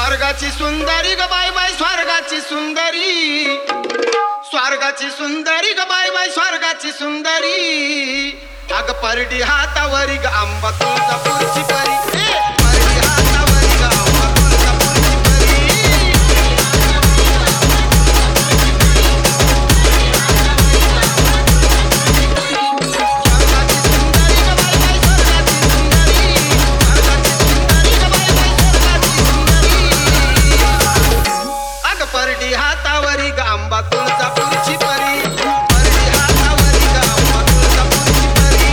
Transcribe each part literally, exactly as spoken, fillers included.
स्वर्गाची सुंदरी ग bye bye स्वर्गाची सुंदरी, स्वर्गाची सुंदरी ग bye bye स्वर्गाची सुंदरी, अग परडी हातावरी ग आंबा तुळजापूरची परी, परडी हातावरी ग आंबा तुळजापूरची परी. स्वर्गाची सुंदरी ग बाय बाय स्वर्गाची सुंदरी, स्वर्गाची सुंदरी ग बाय बाय स्वर्गाची सुंदरी, अग परडी हातावरी ग आंबा तुळजापूरची परी, परडी हातावरी ग आंबा तुळजापूरची परी.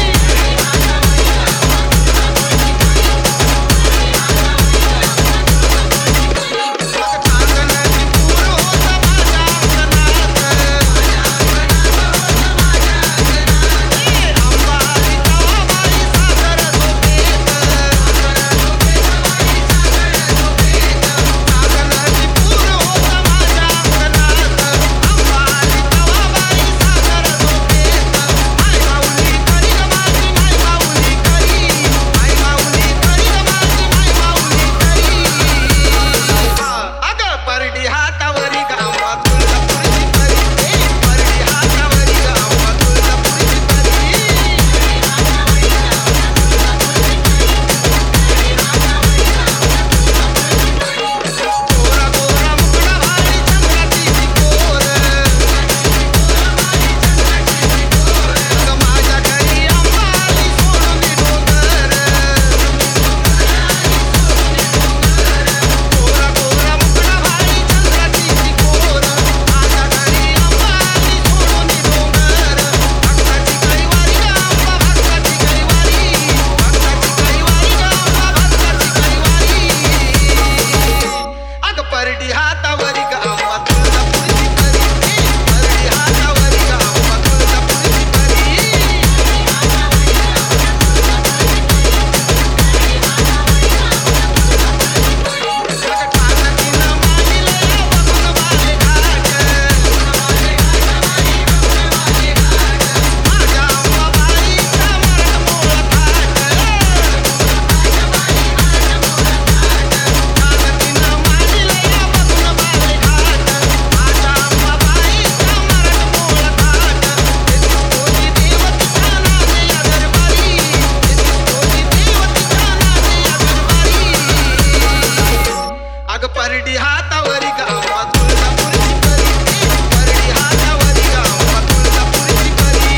परडी हातावरी ग आंबा तुळजापूरची परी, परडी हातावरी ग आंबा तुळजापूरची परी.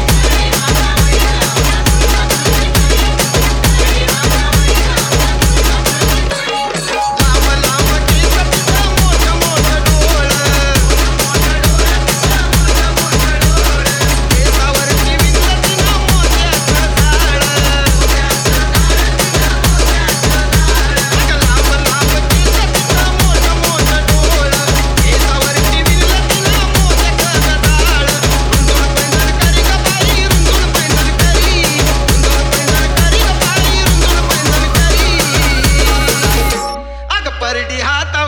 लांब लांब केस तिचं मोठं मोठं डोळ, केसावरची विंच तिनं मोत्याचं जाळ, अगं लांब लांब केस तिचं मोठं मोठं डोळ, केसावरची विंच तिनं मोत्याचं जाळ, रुंदूळ पैंजण करी ग बाई रुंदूळ पैंजण करी, रुंदूळ पैंजण करी ग बाई रुंदूळ पैंजण करी, अगं परडी हाता